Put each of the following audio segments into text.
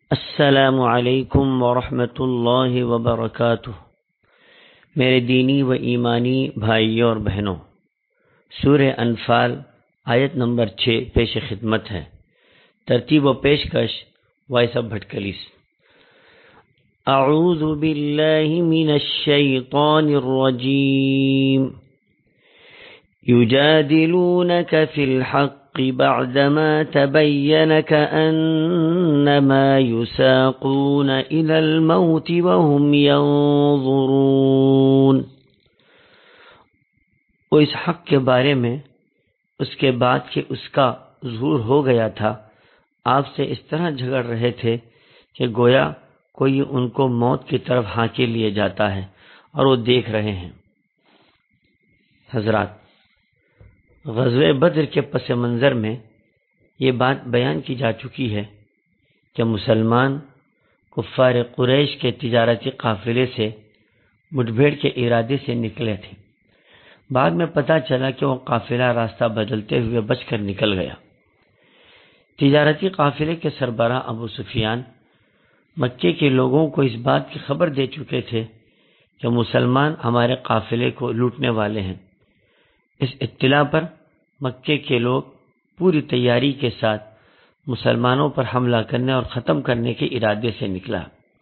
السلام علیکم ورحمۃ اللہ وبرکاتہ۔ میرے دینی و ایمانی بھائیوں اور بہنوں، سورہ انفال آیت نمبر 6 پیش خدمت ہے۔ ترتیب و پیشکش وائس آف بھٹکلیس۔ اعوذ باللہ من الشیطان الرجیم، یجادلونک فی الحق بعدما تبين كأنما يساقون إلى الموت وهم ينظرون۔ وہ اس حق کے بارے میں اس کے بعد کہ اس کا ظہور ہو گیا تھا آپ سے اس طرح جھگڑ رہے تھے کہ گویا کوئی ان کو موت کی طرف ہانکے لیے جاتا ہے اور وہ دیکھ رہے ہیں۔ حضرات، غزوہ بدر کے پس منظر میں یہ بات بیان کی جا چکی ہے کہ مسلمان کفار قریش کے تجارتی قافلے سے مٹبھیڑ کے ارادے سے نکلے تھے۔ بعد میں پتہ چلا کہ وہ قافلہ راستہ بدلتے ہوئے بچ کر نکل گیا۔ تجارتی قافلے کے سربراہ ابو سفیان مکے کے لوگوں کو اس بات کی خبر دے چکے تھے کہ مسلمان ہمارے قافلے کو لوٹنے والے ہیں۔ اس اطلاع پر مکے کے لوگ پوری تیاری کے ساتھ مسلمانوں پر حملہ کرنے اور ختم کرنے کے ارادے سے نکلا۔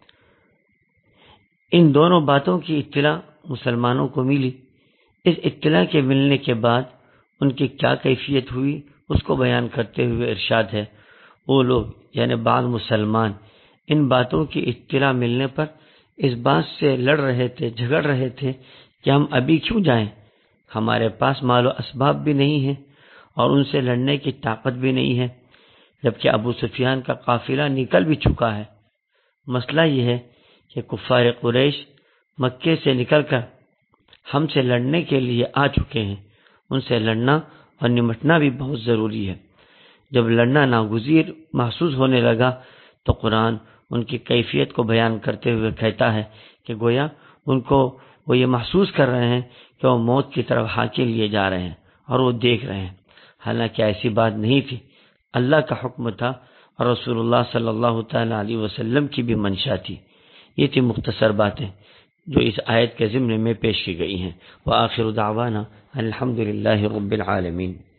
ان دونوں باتوں کی اطلاع مسلمانوں کو ملی۔ اس اطلاع کے ملنے کے بعد ان کی کیا کیفیت ہوئی اس کو بیان کرتے ہوئے ارشاد ہے، وہ لوگ یعنی بعض مسلمان ان باتوں کی اطلاع ملنے پر اس بات سے لڑ رہے تھے، جھگڑ رہے تھے کہ ہم ابھی کیوں جائیں، ہمارے پاس مال و اسباب بھی نہیں ہے اور ان سے لڑنے کی طاقت بھی نہیں ہے، جبکہ ابو سفیان کا قافلہ نکل بھی چکا ہے۔ مسئلہ یہ ہے کہ کفار قریش مکے سے نکل کر ہم سے لڑنے کے لیے آ چکے ہیں، ان سے لڑنا اور نمٹنا بھی بہت ضروری ہے۔ جب لڑنا ناگزیر محسوس ہونے لگا تو قرآن ان کی کیفیت کو بیان کرتے ہوئے کہتا ہے کہ گویا ان کو وہ یہ محسوس کر رہے ہیں کہ وہ موت کی طرف ہانکے لیے جا رہے ہیں اور وہ دیکھ رہے ہیں، حالانکہ ایسی بات نہیں تھی۔ اللہ کا حکم تھا اور رسول اللہ صلی اللہ تعالی علیہ وسلم کی بھی منشا تھی۔ یہ تھی مختصر باتیں جو اس آیت کے ضمن میں پیش کی گئی ہیں۔ وآخر دعوانا الحمدللہ رب العالمین۔